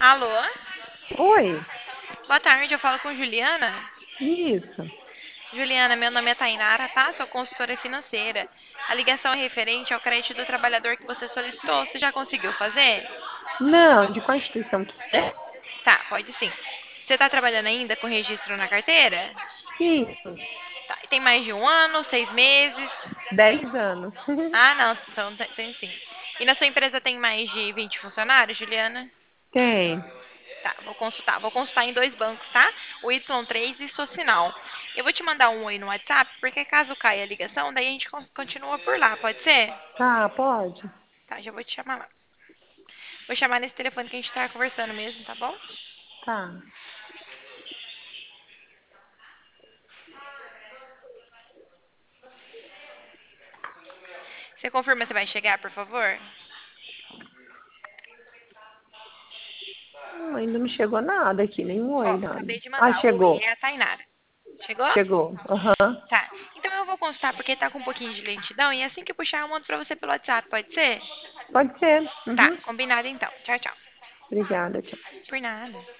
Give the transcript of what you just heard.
Alô? Oi, Boa tarde, eu falo com Juliana. isso. Juliana, meu nome é Tainara, tá? Sou consultora financeira. A ligação é referente ao crédito do trabalhador que você solicitou. Você já conseguiu fazer? Não, de Constituição que é? Tá, pode sim. Você está trabalhando ainda com registro na carteira? Isso, Tá, e tem mais de um ano, 6 meses? 10 anos. Ah, não, então tem sim. E na sua empresa tem mais de 20 funcionários, Juliana? Tem. Tá, vou consultar. Vou consultar em dois bancos, tá? O Y3 e Socinal. Eu vou te mandar um oi no WhatsApp, porque caso caia a ligação, daí a gente continua por lá, pode ser? Tá, pode? Tá, já vou te chamar lá. Vou chamar nesse telefone que a gente tá conversando mesmo, tá bom? Tá. Você confirma se vai chegar, por favor? Ainda não chegou nada aqui, nenhum Ó, oi, nada. acabei de Ah, mandar. Oi, chegou. é a Tainara. Chegou? Chegou. Aham. Tá. Então eu vou consultar porque tá com um pouquinho de lentidão e assim que puxar eu mando pra você pelo WhatsApp, pode ser? Pode ser. Tá, Uhum. combinado então. Tchau, tchau. Obrigada, tchau. Por nada.